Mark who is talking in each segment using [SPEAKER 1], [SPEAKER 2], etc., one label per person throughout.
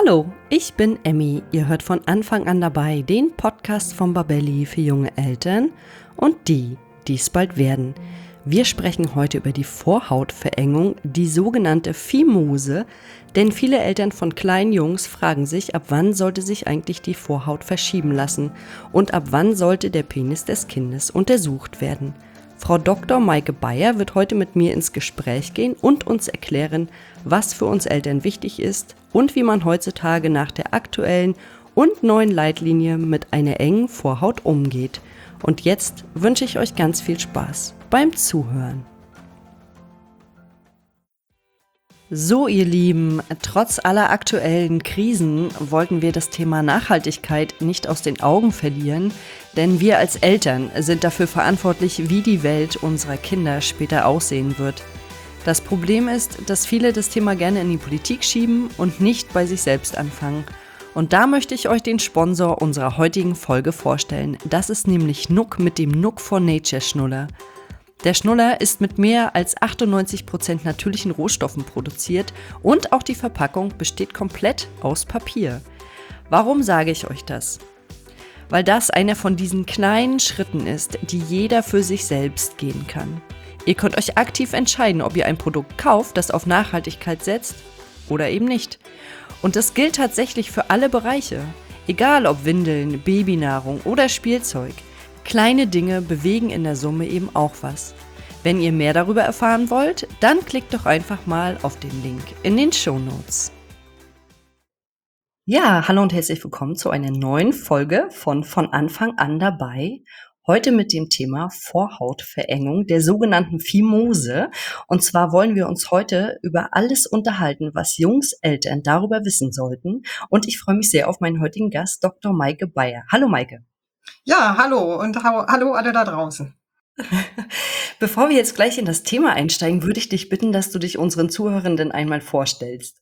[SPEAKER 1] Hallo, ich bin Emmy. Ihr hört von Anfang an dabei den Podcast von Babelli für junge Eltern und die es bald werden. Wir sprechen heute über die Vorhautverengung, die sogenannte Phimose, denn viele Eltern von kleinen Jungs fragen sich, ab wann sollte sich eigentlich die Vorhaut verschieben lassen und ab wann sollte der Penis des Kindes untersucht werden. Frau Dr. Maike Beyer wird heute mit mir ins Gespräch gehen und uns erklären, was für uns Eltern wichtig ist und wie man heutzutage nach der aktuellen und neuen Leitlinie mit einer engen Vorhaut umgeht. Und jetzt wünsche ich euch ganz viel Spaß beim Zuhören. So, ihr Lieben, trotz aller aktuellen Krisen wollten wir das Thema Nachhaltigkeit nicht aus den Augen verlieren, denn wir als Eltern sind dafür verantwortlich, wie die Welt unserer Kinder später aussehen wird. Das Problem ist, dass viele das Thema gerne in die Politik schieben und nicht bei sich selbst anfangen. Und da möchte ich euch den Sponsor unserer heutigen Folge vorstellen. Das ist nämlich Nuuk mit dem Nuuk for Nature Schnuller. Der Schnuller ist mit mehr als 98% natürlichen Rohstoffen produziert und auch die Verpackung besteht komplett aus Papier. Warum sage ich euch das? Weil das einer von diesen kleinen Schritten ist, die jeder für sich selbst gehen kann. Ihr könnt euch aktiv entscheiden, ob ihr ein Produkt kauft, das auf Nachhaltigkeit setzt oder eben nicht. Und das gilt tatsächlich für alle Bereiche. Egal ob Windeln, Babynahrung oder Spielzeug. Kleine Dinge bewegen in der Summe eben auch was. Wenn ihr mehr darüber erfahren wollt, dann klickt doch einfach mal auf den Link in den Shownotes. Ja, hallo und herzlich willkommen zu einer neuen Folge von Anfang an dabei. Heute mit dem Thema Vorhautverengung, der sogenannten Phimose. Und zwar wollen wir uns heute über alles unterhalten, was Jungseltern darüber wissen sollten. Und ich freue mich sehr auf meinen heutigen Gast, Dr. Maike Beyer. Hallo Maike.
[SPEAKER 2] Ja, hallo und hallo alle da draußen.
[SPEAKER 1] Bevor wir jetzt gleich in das Thema einsteigen, würde ich dich bitten, dass du dich unseren Zuhörenden einmal vorstellst.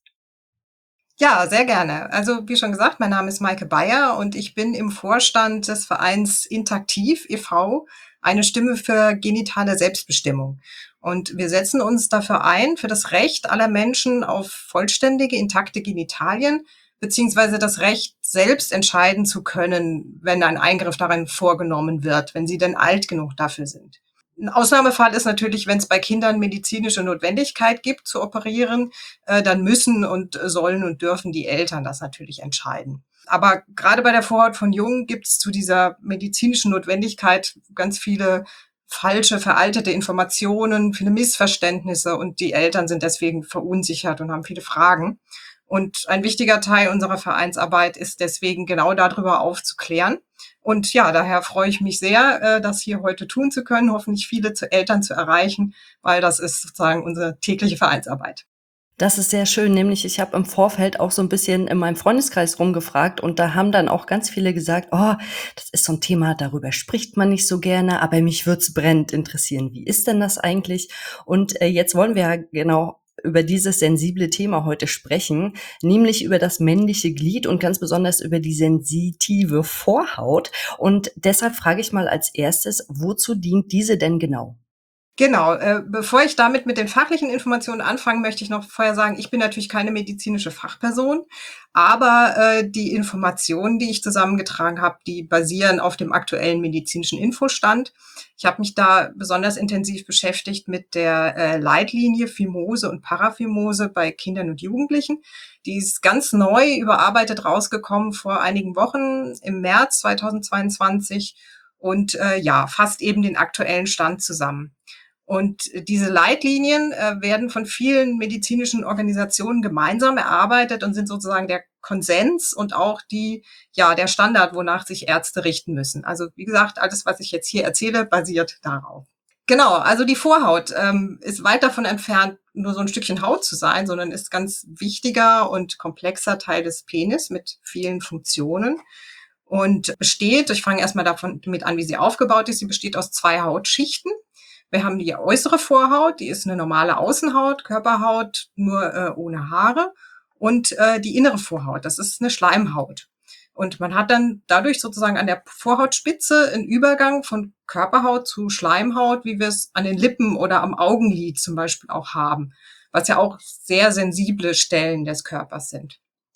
[SPEAKER 2] Ja, sehr gerne. Also wie schon gesagt, mein Name ist Maike Beyer und ich bin im Vorstand des Vereins Intaktiv e.V., eine Stimme für genitale Selbstbestimmung. Und wir setzen uns dafür ein, für das Recht aller Menschen auf vollständige, intakte Genitalien, beziehungsweise das Recht, selbst entscheiden zu können, wenn ein Eingriff darin vorgenommen wird, wenn sie denn alt genug dafür sind. Ein Ausnahmefall ist natürlich, wenn es bei Kindern medizinische Notwendigkeit gibt, zu operieren, dann müssen und sollen und dürfen die Eltern das natürlich entscheiden. Aber gerade bei der Vorhaut von Jungen gibt es zu dieser medizinischen Notwendigkeit ganz viele falsche, veraltete Informationen, viele Missverständnisse und die Eltern sind deswegen verunsichert und haben viele Fragen. Und ein wichtiger Teil unserer Vereinsarbeit ist deswegen genau darüber aufzuklären. Und ja, daher freue ich mich sehr, das hier heute tun zu können, hoffentlich viele Eltern zu erreichen, weil das ist sozusagen unsere tägliche Vereinsarbeit.
[SPEAKER 1] Das ist sehr schön, nämlich ich habe im Vorfeld auch so ein bisschen in meinem Freundeskreis rumgefragt und da haben dann auch ganz viele gesagt, oh, das ist so ein Thema, darüber spricht man nicht so gerne, aber mich würd's brennend interessieren. Wie ist denn das eigentlich? Und jetzt wollen wir ja genau über dieses sensible Thema heute sprechen, nämlich über das männliche Glied und ganz besonders über die sensitive Vorhaut. Und deshalb frage ich mal als erstes, wozu dient diese denn genau?
[SPEAKER 2] Genau, bevor ich damit mit den fachlichen Informationen anfange, möchte ich noch vorher sagen, ich bin natürlich keine medizinische Fachperson, aber die Informationen, die ich zusammengetragen habe, die basieren auf dem aktuellen medizinischen Infostand. Ich habe mich da besonders intensiv beschäftigt mit der Leitlinie Phimose und Paraphimose bei Kindern und Jugendlichen. Die ist ganz neu überarbeitet rausgekommen vor einigen Wochen im März 2022 und ja, fasst eben den aktuellen Stand zusammen. Und diese Leitlinien werden von vielen medizinischen Organisationen gemeinsam erarbeitet und sind sozusagen der Konsens und auch der Standard, wonach sich Ärzte richten müssen. Also wie gesagt, alles, was ich jetzt hier erzähle, basiert darauf. Genau, also die Vorhaut ist weit davon entfernt, nur so ein Stückchen Haut zu sein, sondern ist ganz wichtiger und komplexer Teil des Penis mit vielen Funktionen und besteht, ich fange erstmal damit an, wie sie aufgebaut ist, sie besteht aus 2 Hautschichten. Wir haben die äußere Vorhaut, die ist eine normale Außenhaut, Körperhaut, nur ohne Haare. Und die innere Vorhaut, das ist eine Schleimhaut. Und man hat dann dadurch sozusagen an der Vorhautspitze einen Übergang von Körperhaut zu Schleimhaut, wie wir es an den Lippen oder am Augenlid zum Beispiel auch haben, was ja auch sehr sensible Stellen des Körpers sind.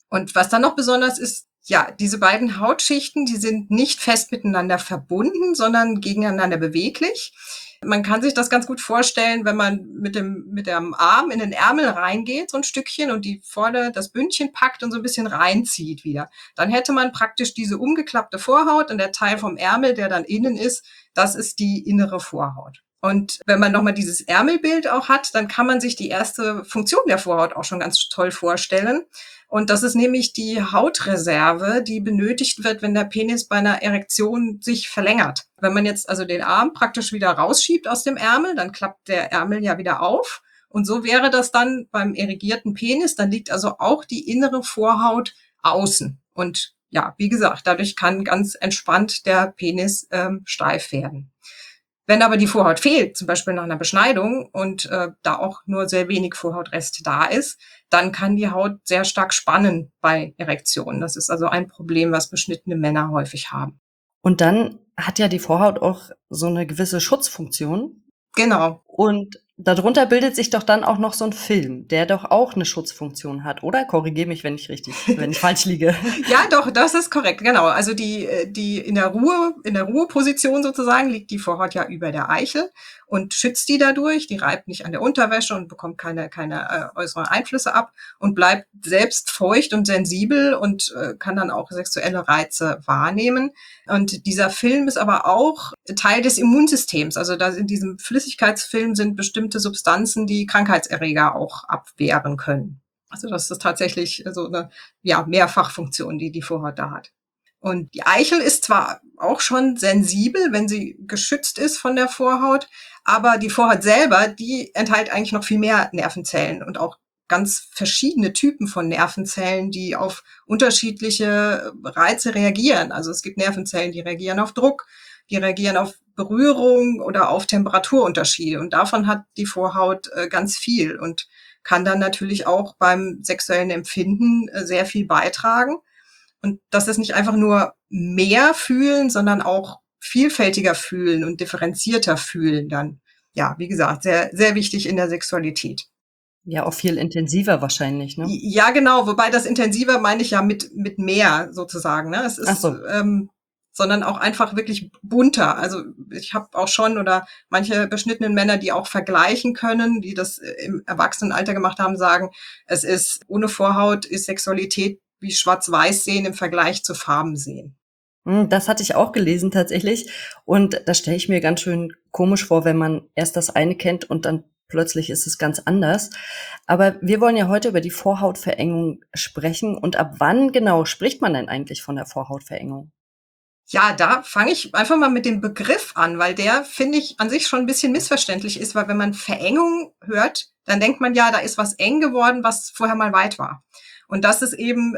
[SPEAKER 2] Und was dann noch besonders ist, ja, diese beiden Hautschichten, die sind nicht fest miteinander verbunden, sondern gegeneinander beweglich. Man kann sich das ganz gut vorstellen, wenn man mit dem Arm in den Ärmel reingeht, so ein Stückchen, und die vorne das Bündchen packt und so ein bisschen reinzieht wieder. Dann hätte man praktisch diese umgeklappte Vorhaut, und der Teil vom Ärmel, der dann innen ist, das ist die innere Vorhaut. Und wenn man nochmal dieses Ärmelbild auch hat, dann kann man sich die erste Funktion der Vorhaut auch schon ganz toll vorstellen. Und das ist nämlich die Hautreserve, die benötigt wird, wenn der Penis bei einer Erektion sich verlängert. Wenn man jetzt also den Arm praktisch wieder rausschiebt aus dem Ärmel, dann klappt der Ärmel ja wieder auf. Und so wäre das dann beim erigierten Penis. Dann liegt also auch die innere Vorhaut außen. Und ja, wie gesagt, dadurch kann ganz entspannt der Penis steif werden. Wenn aber die Vorhaut fehlt, zum Beispiel nach einer Beschneidung, und da auch nur sehr wenig Vorhautrest da ist, dann kann die Haut sehr stark spannen bei Erektionen. Das ist also ein Problem, was beschnittene Männer häufig haben.
[SPEAKER 1] Und dann hat ja die Vorhaut auch so eine gewisse Schutzfunktion.
[SPEAKER 2] Genau.
[SPEAKER 1] Und darunter bildet sich doch dann auch noch so ein Film, der doch auch eine Schutzfunktion hat, oder? Korrigiere mich, wenn ich falsch liege.
[SPEAKER 2] Ja, doch, das ist korrekt, genau. Also die in der Ruheposition sozusagen liegt die Vorhaut ja über der Eichel und schützt die dadurch. Die reibt nicht an der Unterwäsche und bekommt keine äußeren Einflüsse ab und bleibt selbst feucht und sensibel und kann dann auch sexuelle Reize wahrnehmen. Und dieser Film ist aber auch Teil des Immunsystems. Also da in diesem Flüssigkeitsfilm sind bestimmte Substanzen, die Krankheitserreger auch abwehren können. Also das ist tatsächlich so eine Mehrfachfunktion, die Vorhaut da hat. Und die Eichel ist zwar auch schon sensibel, wenn sie geschützt ist von der Vorhaut, aber die Vorhaut selber, die enthält eigentlich noch viel mehr Nervenzellen und auch ganz verschiedene Typen von Nervenzellen, die auf unterschiedliche Reize reagieren. Also es gibt Nervenzellen, die reagieren auf Druck, die reagieren auf Berührung oder auf Temperaturunterschiede. Und davon hat die Vorhaut ganz viel und kann dann natürlich auch beim sexuellen Empfinden sehr viel beitragen. Und das ist nicht einfach nur mehr fühlen, sondern auch vielfältiger fühlen und differenzierter fühlen dann. Ja, wie gesagt, sehr, sehr wichtig in der Sexualität.
[SPEAKER 1] Ja, auch viel intensiver wahrscheinlich, ne?
[SPEAKER 2] Ja, genau. Wobei das intensiver meine ich ja mit mehr sozusagen. Ne? Es
[SPEAKER 1] Ach
[SPEAKER 2] ist,
[SPEAKER 1] so.
[SPEAKER 2] sondern auch einfach wirklich bunter. Also ich habe auch schon oder manche beschnittenen Männer, die auch vergleichen können, die das im Erwachsenenalter gemacht haben, sagen, es ist ohne Vorhaut ist Sexualität wie Schwarz-Weiß sehen im Vergleich zu Farben sehen.
[SPEAKER 1] Das hatte ich auch gelesen tatsächlich. Und das stelle ich mir ganz schön komisch vor, wenn man erst das eine kennt und dann plötzlich ist es ganz anders. Aber wir wollen ja heute über die Vorhautverengung sprechen. Und ab wann genau spricht man denn eigentlich von der Vorhautverengung?
[SPEAKER 2] Ja, da fange ich einfach mal mit dem Begriff an, weil der, finde ich, an sich schon ein bisschen missverständlich ist, weil wenn man Verengung hört, dann denkt man ja, da ist was eng geworden, was vorher mal weit war. Und das ist eben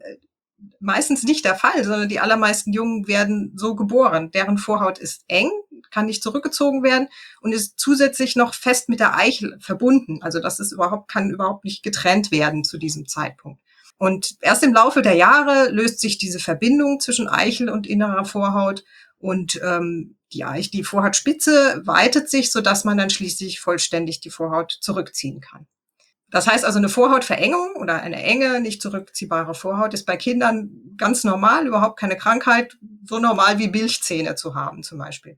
[SPEAKER 2] meistens nicht der Fall, sondern die allermeisten Jungen werden so geboren. Deren Vorhaut ist eng, kann nicht zurückgezogen werden und ist zusätzlich noch fest mit der Eichel verbunden. Also das ist kann überhaupt nicht getrennt werden zu diesem Zeitpunkt. Und erst im Laufe der Jahre löst sich diese Verbindung zwischen Eichel und innerer Vorhaut und die Vorhautspitze weitet sich, sodass man dann schließlich vollständig die Vorhaut zurückziehen kann. Das heißt also, eine Vorhautverengung oder eine enge, nicht zurückziehbare Vorhaut ist bei Kindern ganz normal, überhaupt keine Krankheit, so normal wie Milchzähne zu haben zum Beispiel.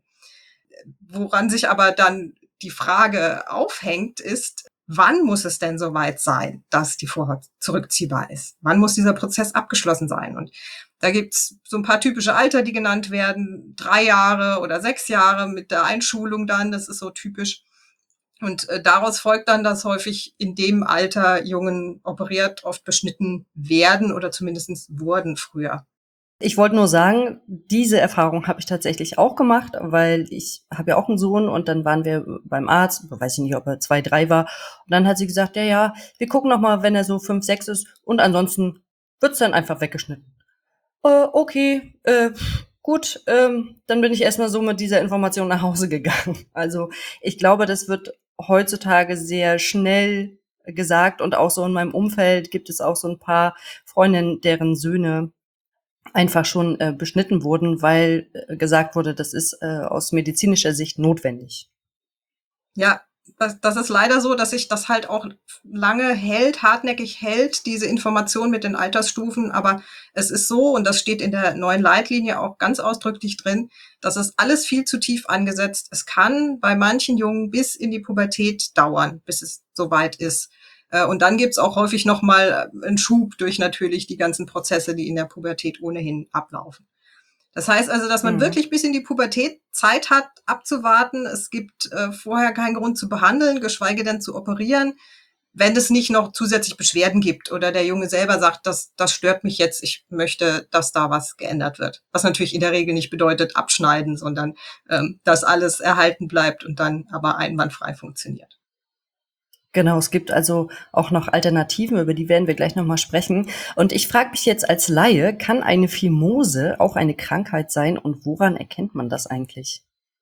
[SPEAKER 2] Woran sich aber dann die Frage aufhängt, ist, wann muss es denn soweit sein, dass die Vorhaut zurückziehbar ist? Wann muss dieser Prozess abgeschlossen sein? Und da gibt's so ein paar typische Alter, die genannt werden. 3 Jahre oder 6 Jahre mit der Einschulung dann, das ist so typisch. Und daraus folgt dann, dass häufig in dem Alter Jungen operiert, oft beschnitten werden oder zumindest wurden früher.
[SPEAKER 1] Ich wollte nur sagen, diese Erfahrung habe ich tatsächlich auch gemacht, weil ich habe ja auch einen Sohn und dann waren wir beim Arzt, weiß ich nicht, ob er 2, 3 war. Und dann hat sie gesagt, ja, wir gucken noch mal, wenn er so 5, 6 ist und ansonsten wird's dann einfach weggeschnitten. Okay, gut, dann bin ich erstmal so mit dieser Information nach Hause gegangen. Also ich glaube, das wird heutzutage sehr schnell gesagt und auch so in meinem Umfeld gibt es auch so ein paar Freundinnen, deren Söhne einfach schon beschnitten wurden, weil gesagt wurde, das ist aus medizinischer Sicht notwendig.
[SPEAKER 2] Ja, das ist leider so, dass sich das halt auch lange hält, hartnäckig hält, diese Information mit den Altersstufen. Aber es ist so, und das steht in der neuen Leitlinie auch ganz ausdrücklich drin, das ist alles viel zu tief angesetzt. Es kann bei manchen Jungen bis in die Pubertät dauern, bis es soweit ist. Und dann gibt's auch häufig nochmal einen Schub durch natürlich die ganzen Prozesse, die in der Pubertät ohnehin ablaufen. Das heißt also, dass man
[SPEAKER 1] Mhm.
[SPEAKER 2] wirklich bis in die Pubertät Zeit hat, abzuwarten. Es gibt vorher keinen Grund zu behandeln, geschweige denn zu operieren, wenn es nicht noch zusätzlich Beschwerden gibt oder der Junge selber sagt, das stört mich jetzt, ich möchte, dass da was geändert wird. Was natürlich in der Regel nicht bedeutet abschneiden, sondern dass alles erhalten bleibt und dann aber einwandfrei funktioniert.
[SPEAKER 1] Genau, es gibt also auch noch Alternativen, über die werden wir gleich nochmal sprechen. Und ich frage mich jetzt als Laie, kann eine Phimose auch eine Krankheit sein und woran erkennt man das eigentlich?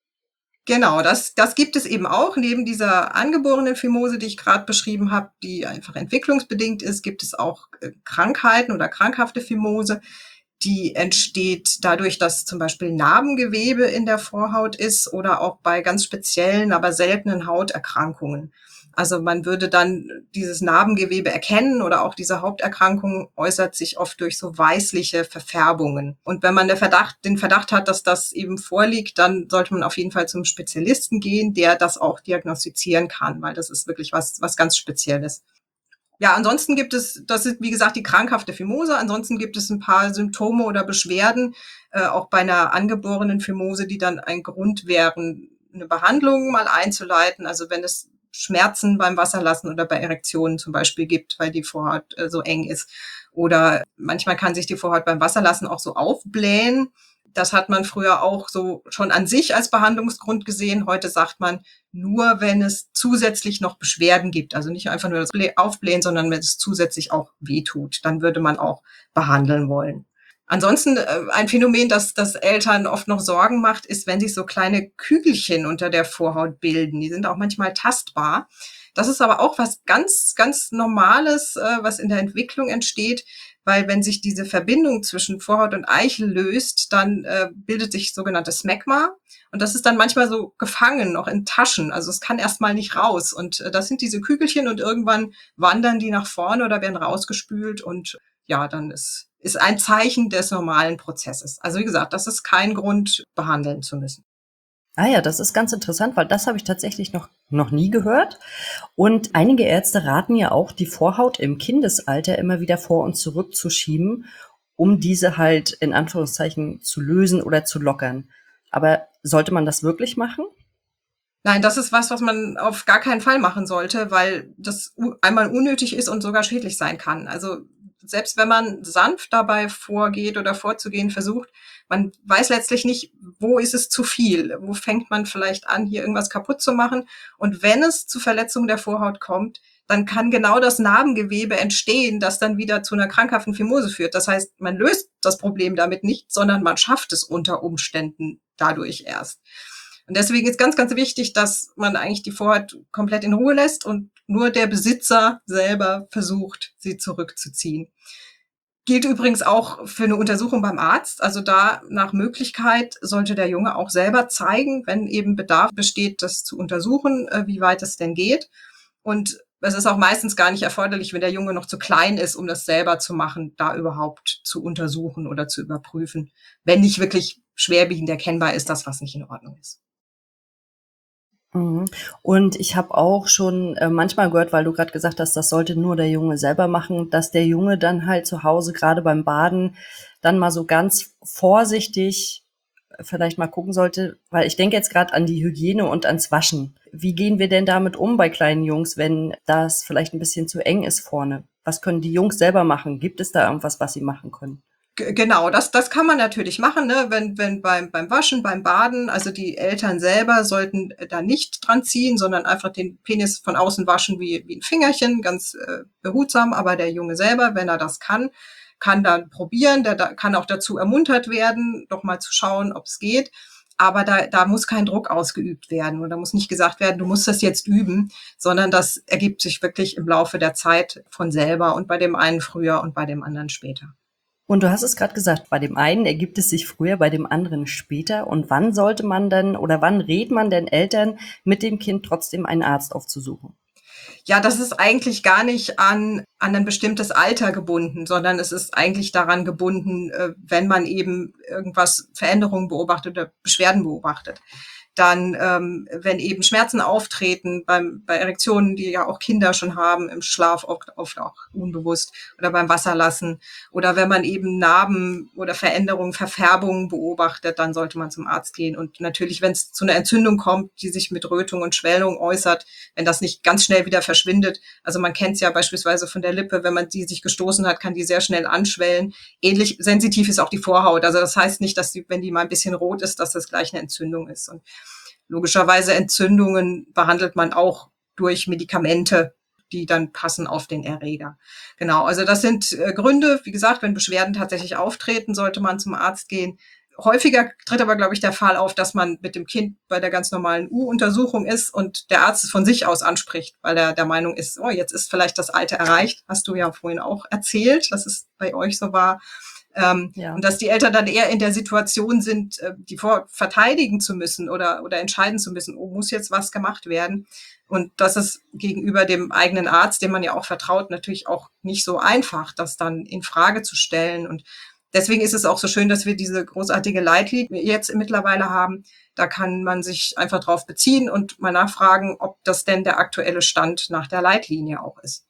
[SPEAKER 2] Genau, das gibt es eben auch. Neben dieser angeborenen Phimose, die ich gerade beschrieben habe, die einfach entwicklungsbedingt ist, gibt es auch Krankheiten oder krankhafte Phimose. Die entsteht dadurch, dass zum Beispiel Narbengewebe in der Vorhaut ist oder auch bei ganz speziellen, aber seltenen Hauterkrankungen. Also man würde dann dieses Narbengewebe erkennen oder auch diese Haupterkrankung äußert sich oft durch so weißliche Verfärbungen. Und wenn man den Verdacht hat, dass das eben vorliegt, dann sollte man auf jeden Fall zum Spezialisten gehen, der das auch diagnostizieren kann, weil das ist wirklich was ganz Spezielles. Ja, ansonsten gibt es, das ist wie gesagt die krankhafte Phimose, ansonsten gibt es ein paar Symptome oder Beschwerden, auch bei einer angeborenen Phimose, die dann ein Grund wären, eine Behandlung mal einzuleiten. Also wenn es Schmerzen beim Wasserlassen oder bei Erektionen zum Beispiel gibt, weil die Vorhaut so eng ist. Oder manchmal kann sich die Vorhaut beim Wasserlassen auch so aufblähen. Das hat man früher auch so schon an sich als Behandlungsgrund gesehen. Heute sagt man, nur wenn es zusätzlich noch Beschwerden gibt, also nicht einfach nur das Aufblähen, sondern wenn es zusätzlich auch wehtut, dann würde man auch behandeln wollen. Ansonsten ein Phänomen, das Eltern oft noch Sorgen macht, ist, wenn sich so kleine Kügelchen unter der Vorhaut bilden. Die sind auch manchmal tastbar. Das ist aber auch was ganz Normales, was in der Entwicklung entsteht, weil wenn sich diese Verbindung zwischen Vorhaut und Eichel löst, dann bildet sich sogenanntes Smegma. Und das ist dann manchmal so gefangen, noch in Taschen. Also es kann erstmal nicht raus. Und das sind diese Kügelchen und irgendwann wandern die nach vorne oder werden rausgespült. Und ja, dann ist ein Zeichen des normalen Prozesses. Also wie gesagt, das ist kein Grund, behandeln zu müssen.
[SPEAKER 1] Ah ja, das ist ganz interessant, weil das habe ich tatsächlich noch nie gehört. Und einige Ärzte raten ja auch, die Vorhaut im Kindesalter immer wieder vor und zurück zu schieben, um diese halt in Anführungszeichen zu lösen oder zu lockern. Aber sollte man das wirklich machen?
[SPEAKER 2] Nein, das ist was man auf gar keinen Fall machen sollte, weil das einmal unnötig ist und sogar schädlich sein kann. Also selbst wenn man sanft dabei vorgeht oder vorzugehen versucht, man weiß letztlich nicht, wo ist es zu viel, wo fängt man vielleicht an, hier irgendwas kaputt zu machen. Und wenn es zu Verletzungen der Vorhaut kommt, dann kann genau das Narbengewebe entstehen, das dann wieder zu einer krankhaften Phimose führt. Das heißt, man löst das Problem damit nicht, sondern man schafft es unter Umständen dadurch erst. Und deswegen ist ganz wichtig, dass man eigentlich die Vorhaut komplett in Ruhe lässt und nur der Besitzer selber versucht, sie zurückzuziehen. Gilt übrigens auch für eine Untersuchung beim Arzt. Also da nach Möglichkeit sollte der Junge auch selber zeigen, wenn eben Bedarf besteht, das zu untersuchen, wie weit es denn geht. Und es ist auch meistens gar nicht erforderlich, wenn der Junge noch zu klein ist, um das selber zu machen, da überhaupt zu untersuchen oder zu überprüfen, wenn nicht wirklich schwerwiegend erkennbar ist, dass was nicht in Ordnung ist.
[SPEAKER 1] Mhm. Und ich habe auch schon manchmal gehört, weil du gerade gesagt hast, das sollte nur der Junge selber machen, dass der Junge dann halt zu Hause gerade beim Baden dann mal so ganz vorsichtig vielleicht mal gucken sollte, weil ich denke jetzt gerade an die Hygiene und ans Waschen. Wie gehen wir denn damit um bei kleinen Jungs, wenn das vielleicht ein bisschen zu eng ist vorne? Was können die Jungs selber machen? Gibt es da irgendwas, was sie machen können?
[SPEAKER 2] Genau, das kann man natürlich machen, ne? Wenn beim Waschen, beim Baden, also die Eltern selber sollten da nicht dran ziehen, sondern einfach den Penis von außen waschen wie ein Fingerchen, ganz behutsam. Aber der Junge selber, wenn er das kann dann probieren. Kann auch dazu ermuntert werden, doch mal zu schauen, ob es geht. Aber da muss kein Druck ausgeübt werden und da muss nicht gesagt werden, du musst das jetzt üben, sondern das ergibt sich wirklich im Laufe der Zeit von selber und bei dem einen früher und bei dem anderen später.
[SPEAKER 1] Und du hast es gerade gesagt, bei dem einen ergibt es sich früher, bei dem anderen später. Und wann sollte man denn oder wann rät man denn Eltern, mit dem Kind trotzdem einen Arzt aufzusuchen?
[SPEAKER 2] Ja, das ist eigentlich gar nicht an ein bestimmtes Alter gebunden, sondern es ist eigentlich daran gebunden, wenn man eben irgendwas, Veränderungen beobachtet oder Beschwerden beobachtet. Dann, wenn eben Schmerzen auftreten bei Erektionen, die ja auch Kinder schon haben, im Schlaf oft auch unbewusst oder beim Wasserlassen oder wenn man eben Narben oder Veränderungen, Verfärbungen beobachtet, dann sollte man zum Arzt gehen. Und natürlich, wenn es zu einer Entzündung kommt, die sich mit Rötung und Schwellung äußert, wenn das nicht ganz schnell wieder verschwindet. Also man kennt es ja beispielsweise von der Lippe, wenn man die sich gestoßen hat, kann die sehr schnell anschwellen. Ähnlich sensitiv ist auch die Vorhaut. Also das heißt nicht, dass die, wenn die mal ein bisschen rot ist, dass das gleich eine Entzündung ist. Und logischerweise Entzündungen behandelt man auch durch Medikamente, die dann passen auf den Erreger. Genau, also das sind Gründe. Wie gesagt, wenn Beschwerden tatsächlich auftreten, sollte man zum Arzt gehen. Häufiger tritt aber, glaube ich, der Fall auf, dass man mit dem Kind bei der ganz normalen U-Untersuchung ist und der Arzt es von sich aus anspricht, weil er der Meinung ist, oh, jetzt ist vielleicht das Alter erreicht. Hast du ja vorhin auch erzählt, dass es bei euch so war.
[SPEAKER 1] Ja.
[SPEAKER 2] Und dass die Eltern dann eher in der Situation sind, die verteidigen zu müssen oder entscheiden zu müssen, oh, muss jetzt was gemacht werden? Und das ist gegenüber dem eigenen Arzt, dem man ja auch vertraut, natürlich auch nicht so einfach, das dann in Frage zu stellen. Und deswegen ist es auch so schön, dass wir diese großartige Leitlinie jetzt mittlerweile haben. Da kann man sich einfach drauf beziehen und mal nachfragen, ob das denn der aktuelle Stand nach der Leitlinie auch ist.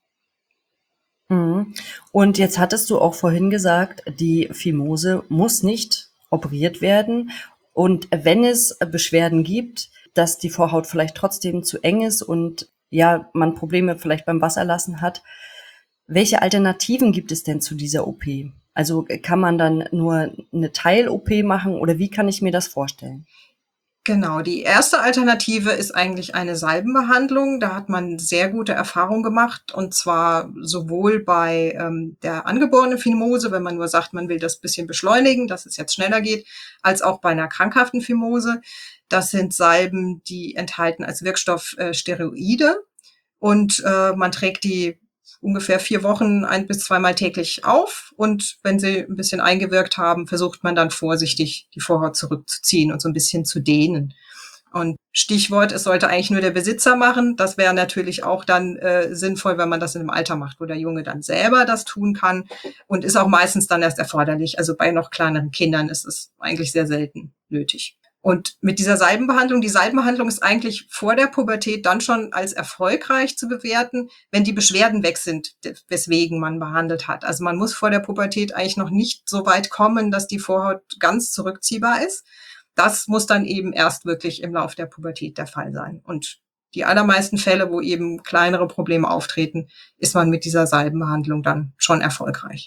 [SPEAKER 1] Mhm. Und jetzt hattest du auch vorhin gesagt, die Phimose muss nicht operiert werden. Und wenn es Beschwerden gibt, dass die Vorhaut vielleicht trotzdem zu eng ist und ja, man Probleme vielleicht beim Wasserlassen hat, welche Alternativen gibt es denn zu dieser OP? Also kann man dann nur eine Teil-OP machen oder wie kann ich mir das vorstellen?
[SPEAKER 2] Genau, die erste Alternative ist eigentlich eine Salbenbehandlung. Da hat man sehr gute Erfahrungen gemacht, und zwar sowohl bei der angeborenen Phimose, wenn man nur sagt, man will das bisschen beschleunigen, dass es jetzt schneller geht, als auch bei einer krankhaften Phimose. Das sind Salben, die enthalten als Wirkstoff Steroide, und man trägt die ungefähr 4 Wochen 1 bis 2 Mal täglich auf. Und wenn sie ein bisschen eingewirkt haben, versucht man dann vorsichtig, die Vorhaut zurückzuziehen und so ein bisschen zu dehnen. Und Stichwort, es sollte eigentlich nur der Besitzer machen. Das wäre natürlich auch dann sinnvoll, wenn man das in einem Alter macht, wo der Junge dann selber das tun kann, und ist auch meistens dann erst erforderlich. Also bei noch kleineren Kindern ist es eigentlich sehr selten nötig. Und mit dieser Salbenbehandlung, die Salbenbehandlung ist eigentlich vor der Pubertät dann schon als erfolgreich zu bewerten, wenn die Beschwerden weg sind, weswegen man behandelt hat. Also man muss vor der Pubertät eigentlich noch nicht so weit kommen, dass die Vorhaut ganz zurückziehbar ist. Das muss dann eben erst wirklich im Lauf der Pubertät der Fall sein. Und die allermeisten Fälle, wo eben kleinere Probleme auftreten, ist man mit dieser Salbenbehandlung dann schon erfolgreich.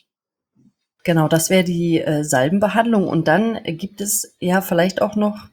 [SPEAKER 1] Genau, das wäre die Salbenbehandlung. Und dann gibt es ja vielleicht auch noch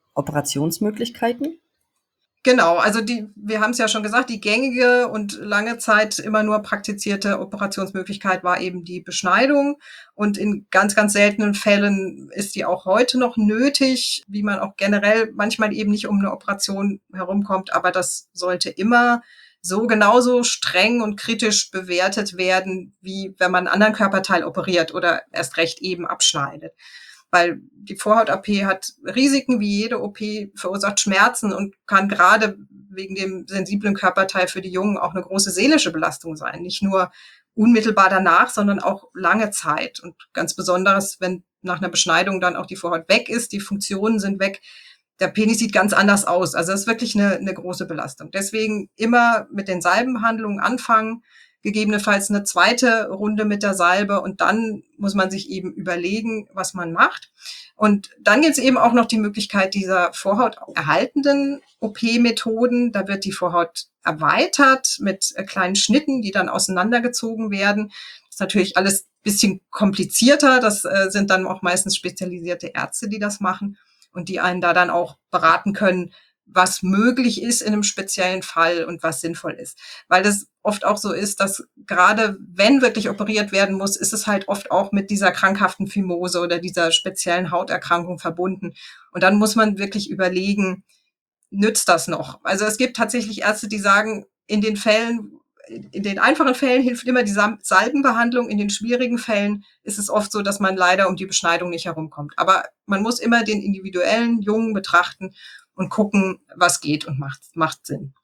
[SPEAKER 1] Operationsmöglichkeiten.
[SPEAKER 2] Genau, also wir haben es ja schon gesagt, die gängige und lange Zeit immer nur praktizierte Operationsmöglichkeit war eben die Beschneidung. Und in ganz, ganz seltenen Fällen ist die auch heute noch nötig, wie man auch generell manchmal eben nicht um eine Operation herumkommt. Aber das sollte immer so genauso streng und kritisch bewertet werden, wie wenn man einen anderen Körperteil operiert oder erst recht eben abschneidet. Weil die Vorhaut-OP hat Risiken, wie jede OP, verursacht Schmerzen und kann gerade wegen dem sensiblen Körperteil für die Jungen auch eine große seelische Belastung sein. Nicht nur unmittelbar danach, sondern auch lange Zeit. Und ganz besonders, wenn nach einer Beschneidung dann auch die Vorhaut weg ist, die Funktionen sind weg, der Penis sieht ganz anders aus. Also das ist wirklich eine große Belastung. Deswegen immer mit den Salbenbehandlungen anfangen, gegebenenfalls eine zweite Runde mit der Salbe, und dann muss man sich eben überlegen, was man macht. Und dann gibt es eben auch noch die Möglichkeit dieser vorhauterhaltenden OP-Methoden. Da wird die Vorhaut erweitert mit kleinen Schnitten, die dann auseinandergezogen werden. Das ist natürlich alles ein bisschen komplizierter. Das sind dann auch meistens spezialisierte Ärzte, die das machen und die einen da dann auch beraten können, was möglich ist in einem speziellen Fall und was sinnvoll ist. Weil das oft auch so ist, dass gerade wenn wirklich operiert werden muss, ist es halt oft auch mit dieser krankhaften Phimose oder dieser speziellen Hauterkrankung verbunden. Und dann muss man wirklich überlegen, nützt das noch? Also es gibt tatsächlich Ärzte, die sagen, in den Fällen, in den einfachen Fällen hilft immer die Salbenbehandlung. In den schwierigen Fällen ist es oft so, dass man leider um die Beschneidung nicht herumkommt. Aber man muss immer den individuellen Jungen betrachten und gucken, was geht und macht Sinn.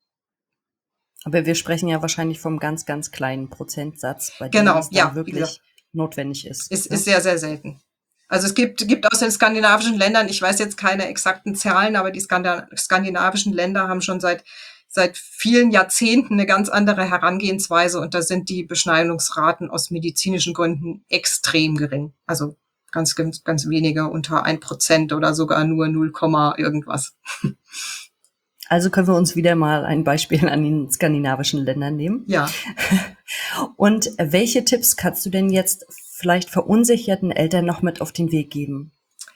[SPEAKER 1] Aber wir sprechen ja wahrscheinlich vom ganz, ganz kleinen Prozentsatz, bei dem es dann wirklich notwendig ist.
[SPEAKER 2] Ist sehr, sehr selten. Also es gibt aus den skandinavischen Ländern, ich weiß jetzt keine exakten Zahlen, aber die skandinavischen Länder haben schon seit vielen Jahrzehnten eine ganz andere Herangehensweise und da sind die Beschneidungsraten aus medizinischen Gründen extrem gering. Also ganz, ganz, ganz wenige, unter 1% oder sogar nur 0, irgendwas.
[SPEAKER 1] Also können wir uns wieder mal ein Beispiel an den skandinavischen Ländern nehmen.
[SPEAKER 2] Ja.
[SPEAKER 1] Und welche Tipps kannst du denn jetzt vielleicht verunsicherten Eltern noch mit auf den Weg geben?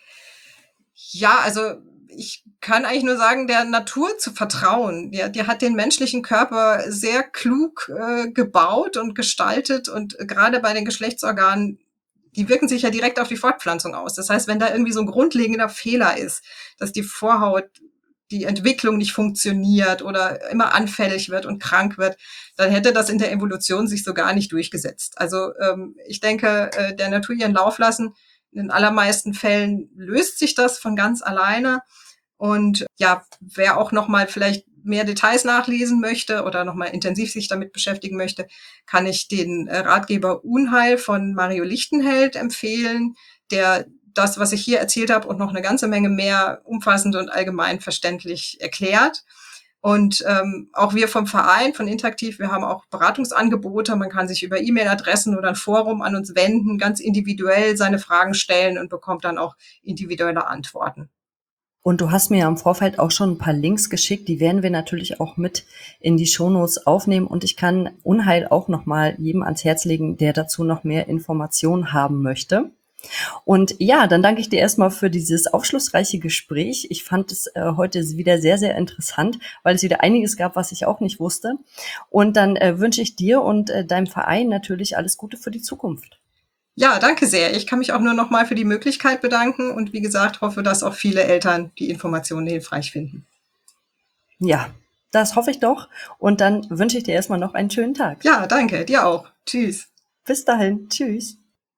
[SPEAKER 2] Ja, also ich kann eigentlich nur sagen, der Natur zu vertrauen. Die hat den menschlichen Körper sehr klug gebaut und gestaltet und gerade bei den Geschlechtsorganen, die wirken sich ja direkt auf die Fortpflanzung aus. Das heißt, wenn da irgendwie so ein grundlegender Fehler ist, dass die Vorhaut, die Entwicklung nicht funktioniert oder immer anfällig wird und krank wird, dann hätte das in der Evolution sich so gar nicht durchgesetzt. Also ich denke, der Natur ihren Lauf lassen. In den allermeisten Fällen löst sich das von ganz alleine. Und ja, wer auch noch mal vielleicht mehr Details nachlesen möchte oder noch mal intensiv sich damit beschäftigen möchte, kann ich den Ratgeber Unheil von Mario Lichtenheld empfehlen, der das, was ich hier erzählt habe und noch eine ganze Menge mehr umfassend und allgemein verständlich erklärt. Und auch wir vom Verein, von Interaktiv, wir haben auch Beratungsangebote. Man kann sich über E-Mail-Adressen oder ein Forum an uns wenden, ganz individuell seine Fragen stellen und bekommt dann auch individuelle Antworten.
[SPEAKER 1] Und du hast mir ja im Vorfeld auch schon ein paar Links geschickt, die werden wir natürlich auch mit in die Shownotes aufnehmen und ich kann Unheil auch nochmal jedem ans Herz legen, der dazu noch mehr Informationen haben möchte. Und ja, dann danke ich dir erstmal für dieses aufschlussreiche Gespräch. Ich fand es heute wieder sehr, sehr interessant, weil es wieder einiges gab, was ich auch nicht wusste. Und dann wünsche ich dir und deinem Verein natürlich alles Gute für die Zukunft.
[SPEAKER 2] Ja, danke sehr. Ich kann mich auch nur noch mal für die Möglichkeit bedanken und wie gesagt, hoffe, dass auch viele Eltern die Informationen hilfreich finden.
[SPEAKER 1] Ja, das hoffe ich doch. Und dann wünsche ich dir erstmal noch einen schönen Tag.
[SPEAKER 2] Ja, danke. Dir auch. Tschüss.
[SPEAKER 1] Bis dahin. Tschüss.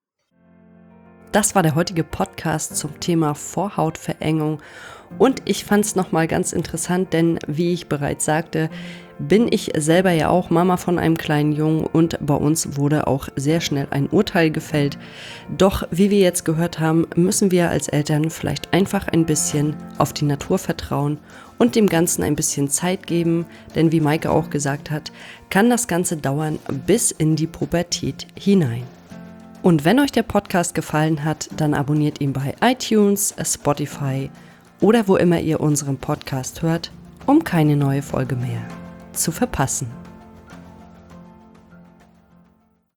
[SPEAKER 1] Das war der heutige Podcast zum Thema Vorhautverengung und ich fand es nochmal ganz interessant, denn wie ich bereits sagte, bin ich selber ja auch Mama von einem kleinen Jungen und bei uns wurde auch sehr schnell ein Urteil gefällt. Doch wie wir jetzt gehört haben, müssen wir als Eltern vielleicht einfach ein bisschen auf die Natur vertrauen und dem Ganzen ein bisschen Zeit geben, denn wie Maike auch gesagt hat, kann das Ganze dauern bis in die Pubertät hinein. Und wenn euch der Podcast gefallen hat, dann abonniert ihn bei iTunes, Spotify oder wo immer ihr unseren Podcast hört, um keine neue Folge mehr zu verpassen.